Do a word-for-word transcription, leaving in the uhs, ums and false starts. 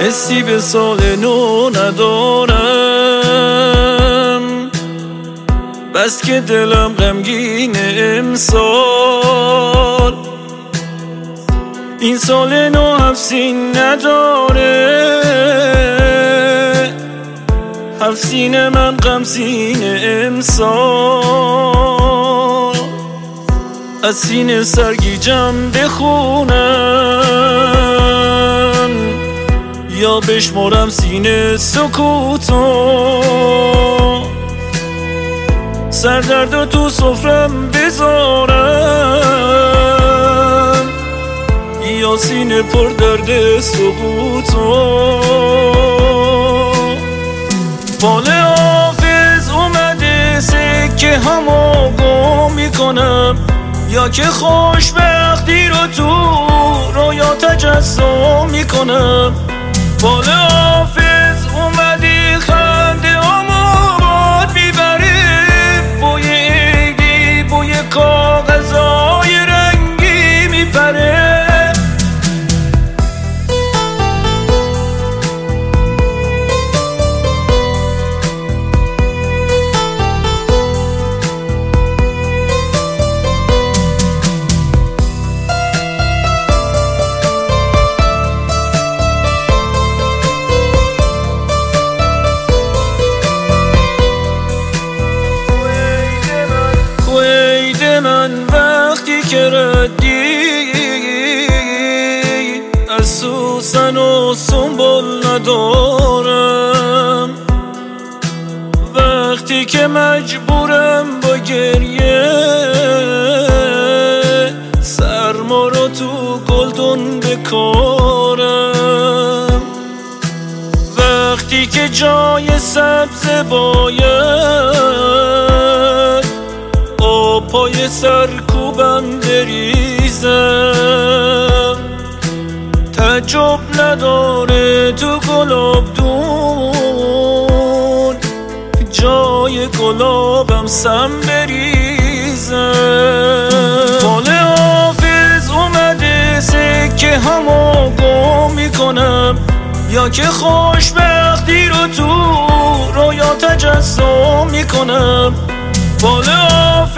حسی به سال نو ندارم، بس که دلم غمگین امسال. این سال نو هفسین نداره، هفسین من غمسین امسال. از سینه سرگیجم بخونم یا بشمارم سینه سکوتو، سردردو تو سفرم بذارم یا سینه پر درد سقوطو. فال حافظ اومده سکه همو گم میکنم، یا که خوشبختی رو تو رویا تجسم میکنم. فال حافظ اومدی خنده همو باد میبری، بوی عیدی بوی کاغذای رنگی میپره. وقتی که ردی از سوسن و سنبل ندارم، وقتی که مجبورم با گریه سرما رو تو گلدون بکارم، وقتی که جای سبز باید پای سرکوبم بریزم. تعجب نداره تو گلابدون جای گلابم سم بریزم. فال حافظ اومده سکه همو گم میکنم، یا که خوشبختی رو تو رویا تجسم میکنم. فال حافظ